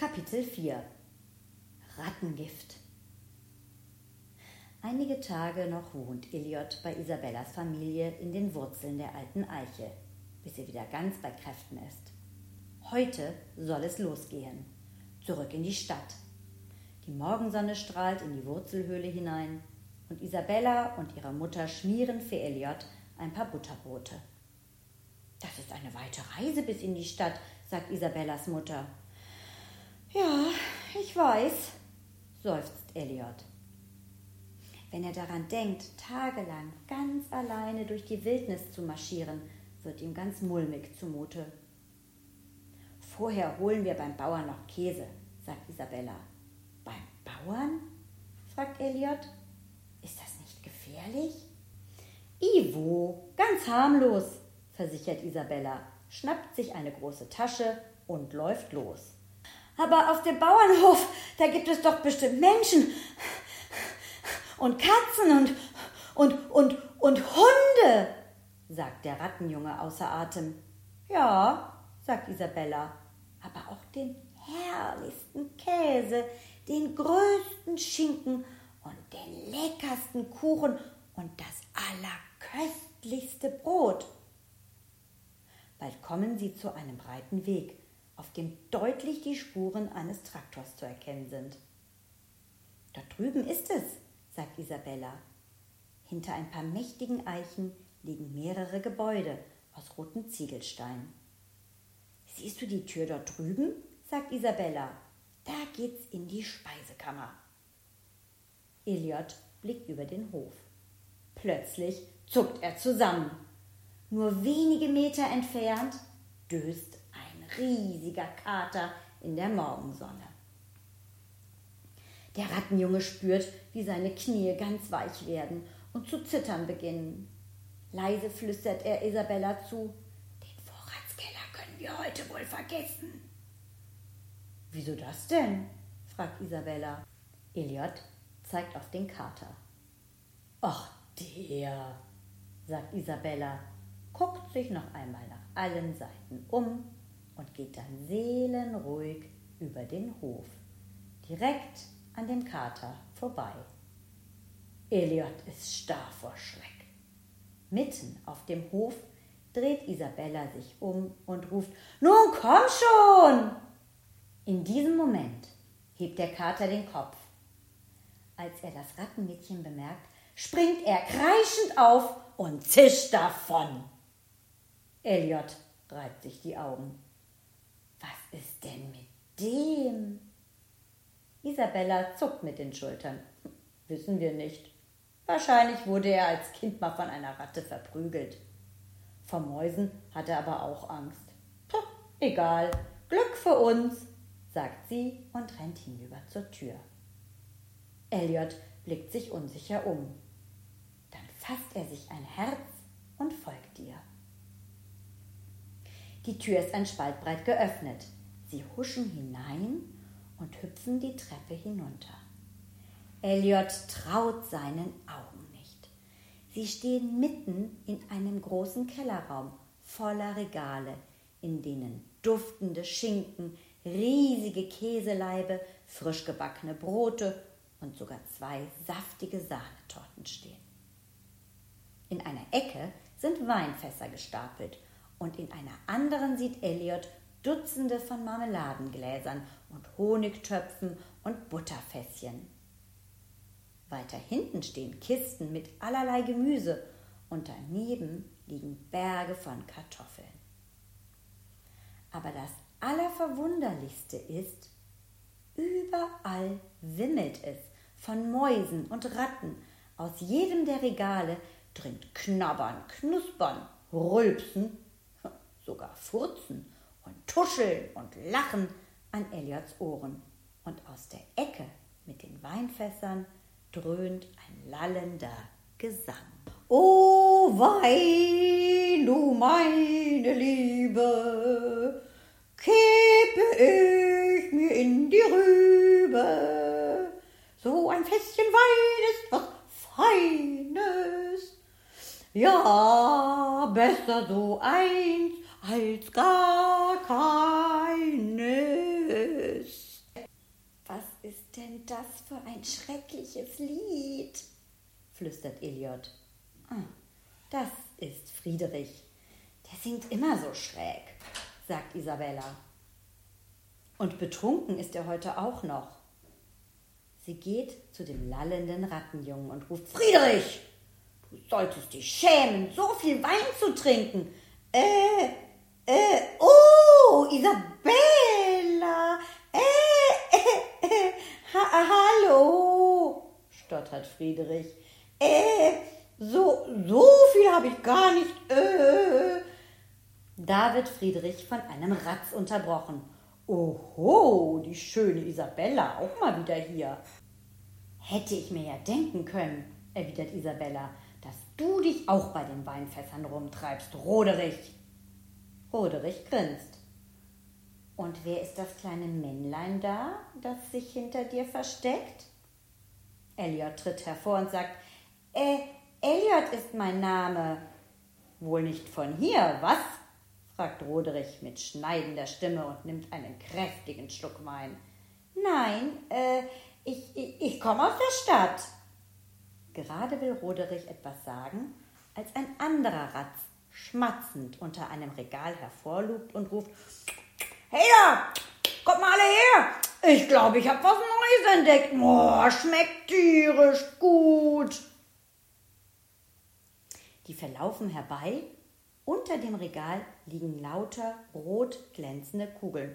Kapitel 4 Rattengift. Einige Tage noch wohnt Elliot bei Isabellas Familie in den Wurzeln der alten Eiche, bis sie wieder ganz bei Kräften ist. Heute soll es losgehen, zurück in die Stadt. Die Morgensonne strahlt in die Wurzelhöhle hinein und Isabella und ihre Mutter schmieren für Elliot ein paar Butterbrote. »Das ist eine weite Reise bis in die Stadt«, sagt Isabellas Mutter. »Ja, ich weiß«, seufzt Elliot. Wenn er daran denkt, tagelang ganz alleine durch die Wildnis zu marschieren, wird ihm ganz mulmig zumute. »Vorher holen wir beim Bauern noch Käse«, sagt Isabella. »Beim Bauern?«, fragt Elliot. »Ist das nicht gefährlich?« »Iwo, ganz harmlos«, versichert Isabella, schnappt sich eine große Tasche und läuft los. »Aber auf dem Bauernhof, da gibt es doch bestimmt Menschen und Katzen und Hunde«, sagt der Rattenjunge außer Atem. »Ja«, sagt Isabella, »aber auch den herrlichsten Käse, den größten Schinken und den leckersten Kuchen und das allerköstlichste Brot.« Bald kommen sie zu einem breiten Weg, auf dem deutlich die Spuren eines Traktors zu erkennen sind. »Dort drüben ist es«, sagt Isabella. Hinter ein paar mächtigen Eichen liegen mehrere Gebäude aus roten Ziegelsteinen. »Siehst du die Tür dort drüben?«, sagt Isabella. »Da geht's in die Speisekammer.« Elliot blickt über den Hof. Plötzlich zuckt er zusammen. Nur wenige Meter entfernt döst ein riesiger Kater in der Morgensonne. Der Rattenjunge spürt, wie seine Knie ganz weich werden und zu zittern beginnen. Leise flüstert er Isabella zu: »Den Vorratskeller können wir heute wohl vergessen.« »Wieso das denn?«, fragt Isabella. Elliot zeigt auf den Kater. »Ach, der«, sagt Isabella, guckt sich noch einmal nach allen Seiten um und geht dann seelenruhig über den Hof, direkt an dem Kater vorbei. Elliot ist starr vor Schreck. Mitten auf dem Hof dreht Isabella sich um und ruft: »Nun komm schon!« In diesem Moment hebt der Kater den Kopf. Als er das Rattenmädchen bemerkt, springt er kreischend auf und zischt davon. Elliot reibt sich die Augen. »Was ist denn mit dem?« Isabella zuckt mit den Schultern. »Wissen wir nicht. Wahrscheinlich wurde er als Kind mal von einer Ratte verprügelt. Vor Mäusen hat er aber auch Angst. Puh, egal, Glück für uns«, sagt sie und rennt hinüber zur Tür. Elliot blickt sich unsicher um. Dann fasst er sich ein Herz und folgt ihr. Die Tür ist ein Spalt breit geöffnet. Sie huschen hinein und hüpfen die Treppe hinunter. Elliot traut seinen Augen nicht. Sie stehen mitten in einem großen Kellerraum voller Regale, in denen duftende Schinken, riesige Käselaibe, frisch gebackene Brote und sogar 2 saftige Sahnetorten stehen. In einer Ecke sind Weinfässer gestapelt und in einer anderen sieht Elliot Dutzende von Marmeladengläsern und Honigtöpfen und Butterfässchen. Weiter hinten stehen Kisten mit allerlei Gemüse und daneben liegen Berge von Kartoffeln. Aber das Allerverwunderlichste ist, überall wimmelt es von Mäusen und Ratten. Aus jedem der Regale dringt Knabbern, Knuspern, Rülpsen, sogar Furzen und Tuscheln und Lachen an Elliots Ohren. Und aus der Ecke mit den Weinfässern dröhnt ein lallender Gesang. »O Wein, du meine Liebe, kippe ich mir in die Rübe. So ein Fässchen Wein ist was Feines. Ja, besser so eins als gar keines.« ist denn das für ein schreckliches Lied?« flüstert Elliot. »Das ist Friederich. Der singt immer so schräg«, sagt Isabella. »Und betrunken ist er heute auch noch.« Sie geht zu dem lallenden Rattenjungen und ruft: »Friederich, du solltest dich schämen, so viel Wein zu trinken.« Oh, Isabella, hallo«, stottert Friederich. So viel habe ich gar nicht. Da wird Friederich von einem Ratz unterbrochen. »Oho, die schöne Isabella, auch mal wieder hier.« »Hätte ich mir ja denken können«, erwidert Isabella, »dass du dich auch bei den Weinfässern rumtreibst, Roderich.« Roderich grinst. »Und wer ist das kleine Männlein da, das sich hinter dir versteckt?« Elliot tritt hervor und sagt: Elliot ist mein Name.« »Wohl nicht von hier, was?« fragt Roderich mit schneidender Stimme und nimmt einen kräftigen Schluck Wein. »Nein, ich komme aus der Stadt.« Gerade will Roderich etwas sagen, als ein anderer Ratz schmatzend unter einem Regal hervorlugt und ruft: »Hey da, kommt mal alle her! Ich glaube, ich habe was Neues entdeckt. Oh, schmeckt tierisch gut.« Die verlaufen herbei. Unter dem Regal liegen lauter rot glänzende Kugeln.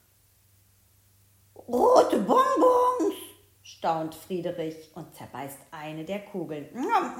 »Rote Bonbons«, staunt Friederich und zerbeißt eine der Kugeln.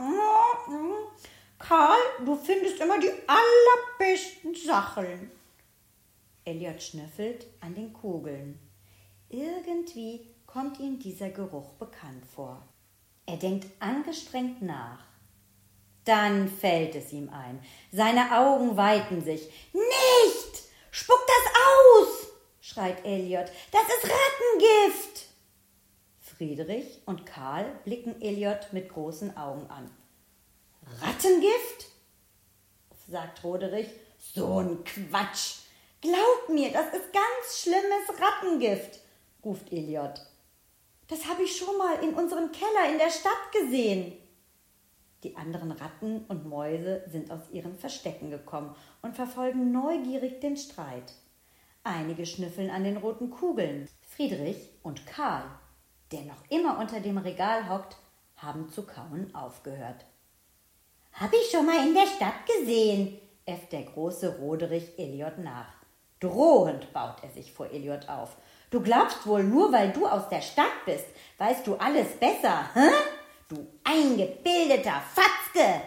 »Karl, du findest immer die allerbesten Sachen.« Elliot schnüffelt an den Kugeln. Irgendwie kommt ihm dieser Geruch bekannt vor. Er denkt angestrengt nach. Dann fällt es ihm ein. Seine Augen weiten sich. »Nicht! Spuck das aus!« schreit Elliot. »Das ist Rattengift!« Friederich und Karl blicken Elliot mit großen Augen an. »Rattengift?«, sagt Roderich. »So ein Quatsch! Glaub mir, das ist ganz schlimmes Rattengift«, ruft Elliot. »Das habe ich schon mal in unserem Keller in der Stadt gesehen.« Die anderen Ratten und Mäuse sind aus ihren Verstecken gekommen und verfolgen neugierig den Streit. Einige schnüffeln an den roten Kugeln. Friederich und Karl, der noch immer unter dem Regal hockt, haben zu kauen aufgehört. »Hab ich schon mal in der Stadt gesehen«, äfft der große Roderich Elliot nach. Drohend baut er sich vor Elliot auf. »Du glaubst wohl, nur weil du aus der Stadt bist, weißt du alles besser, hä? Du eingebildeter Fatzke!«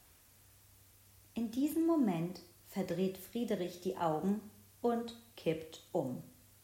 In diesem Moment verdreht Friederich die Augen und kippt um.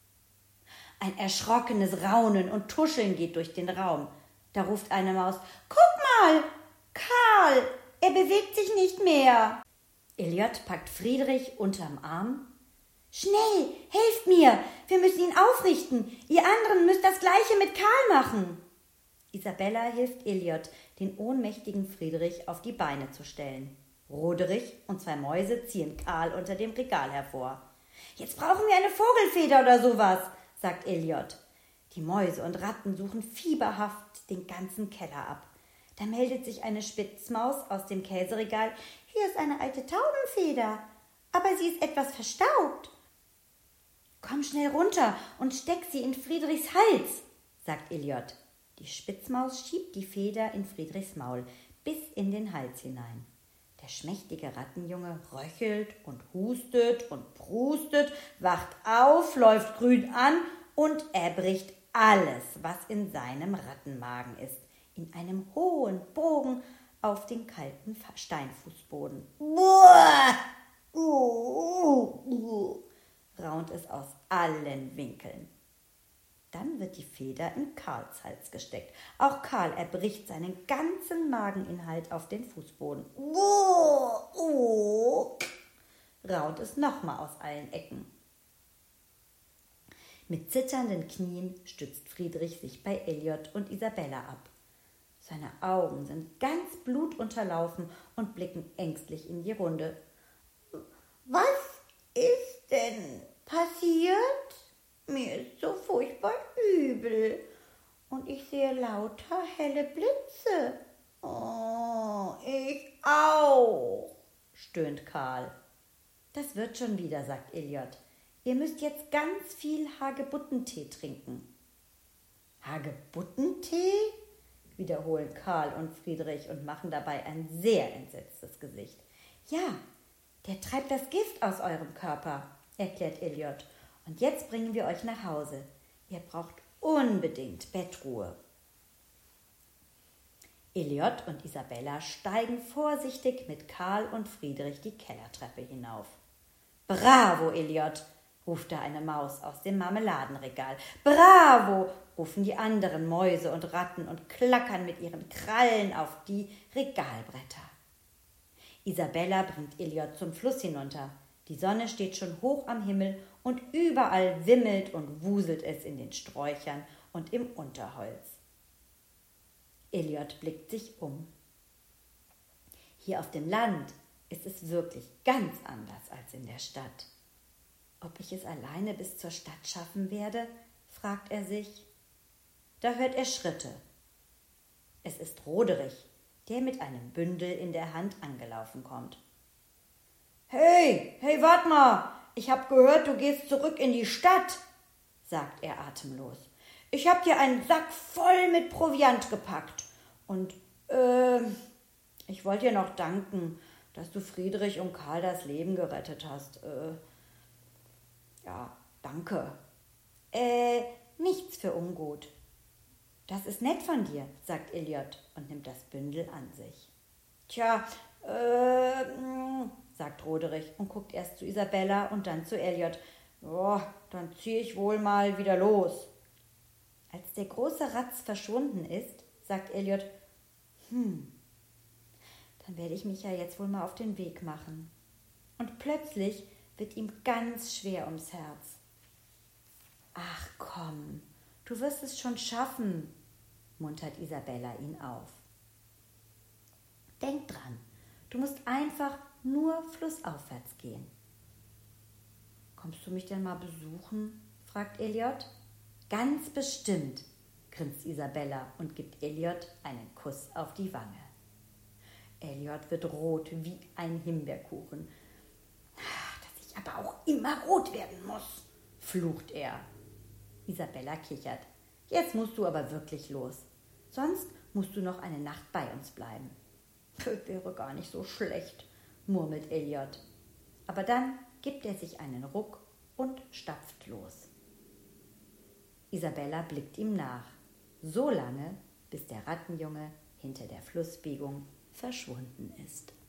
Ein erschrockenes Raunen und Tuscheln geht durch den Raum. Da ruft eine Maus: »Guck mal, Karl, er bewegt sich nicht mehr.« Elliot packt Friederich unterm Arm. »Schnell, helft mir, wir müssen ihn aufrichten. Ihr anderen müsst das Gleiche mit Karl machen.« Isabella hilft Elliot, den ohnmächtigen Friederich auf die Beine zu stellen. Roderich und 2 Mäuse ziehen Karl unter dem Regal hervor. »Jetzt brauchen wir eine Vogelfeder oder sowas«, sagt Elliot. Die Mäuse und Ratten suchen fieberhaft den ganzen Keller ab. Da meldet sich eine Spitzmaus aus dem Käseregal. »Hier ist eine alte Taubenfeder, aber sie ist etwas verstaubt.« »Komm schnell runter und steck sie in Friedrichs Hals«, sagt Elliot. Die Spitzmaus schiebt die Feder in Friedrichs Maul bis in den Hals hinein. Der schmächtige Rattenjunge röchelt und hustet und prustet, wacht auf, läuft grün an und erbricht alles, was in seinem Rattenmagen ist, in einem hohen Bogen auf den kalten Steinfußboden. »Buah! Raunt es aus allen Winkeln. Dann wird die Feder in Karls Hals gesteckt. Auch Karl erbricht seinen ganzen Mageninhalt auf den Fußboden. Raunt es nochmal aus allen Ecken. Mit zitternden Knien stützt Friedrich sich bei Elliot und Isabella ab. Seine Augen sind ganz blutunterlaufen und blicken ängstlich in die Runde. »Was ist denn passiert? Mir ist so furchtbar übel. und ich sehe lauter helle Blitze. Oh, ich auch, stöhnt Karl. Das wird schon wieder, sagt Elliot. Ihr müsst jetzt ganz viel Hagebuttentee trinken. Hagebuttentee? Wiederholen Karl und Friedrich und machen dabei ein sehr entsetztes Gesicht. Ja, der treibt das Gift aus eurem Körper, erklärt Elliot. Und jetzt bringen wir euch nach Hause. Ihr braucht unbedingt Bettruhe. Elliot und Isabella steigen vorsichtig mit Karl und Friedrich die Kellertreppe hinauf. »Bravo, Elliot«, ruft da eine Maus aus dem Marmeladenregal. »Bravo«, rufen die anderen Mäuse und Ratten und klackern mit ihren Krallen auf die Regalbretter. Isabella bringt Elliot zum Fluss hinunter. Die Sonne steht schon hoch am Himmel und überall wimmelt und wuselt es in den Sträuchern und im Unterholz. Elliot blickt sich um. Hier auf dem Land ist es wirklich ganz anders als in der Stadt. Ob ich es alleine bis zur Stadt schaffen werde, fragt er sich. Da hört er Schritte. Es ist Roderich, der mit einem Bündel in der Hand angelaufen kommt. »Hey, wart mal, ich hab gehört, du gehst zurück in die Stadt«, sagt er atemlos. »Ich hab dir einen Sack voll mit Proviant gepackt und, ich wollte dir noch danken, dass du Friedrich und Karl das Leben gerettet hast. Ja, danke.« Nichts für ungut.« »Das ist nett von dir«, sagt Elliot und nimmt das Bündel an sich. »Tja, sagt Roderich und guckt erst zu Isabella und dann zu Elliot. Dann zieh ich wohl mal wieder los.« Als der große Ratz verschwunden ist, sagt Elliot, dann werde ich mich ja jetzt wohl mal auf den Weg machen. Und plötzlich wird ihm ganz schwer ums Herz. »Ach komm, du wirst es schon schaffen«, muntert Isabella ihn auf. »Denk dran, du musst einfach nur flussaufwärts gehen.« »Kommst du mich denn mal besuchen?«, fragt Elliot. »Ganz bestimmt«, grinst Isabella und gibt Elliot einen Kuss auf die Wange. Elliot wird rot wie ein Himbeerkuchen. »Dass ich aber auch immer rot werden muss«, flucht er. Isabella kichert. »Jetzt musst du aber wirklich los. Sonst musst du noch eine Nacht bei uns bleiben.« »Wäre gar nicht so schlecht«, murmelt Elliot. Aber dann gibt er sich einen Ruck und stapft los. Isabella blickt ihm nach, so lange, bis der Rattenjunge hinter der Flussbiegung verschwunden ist.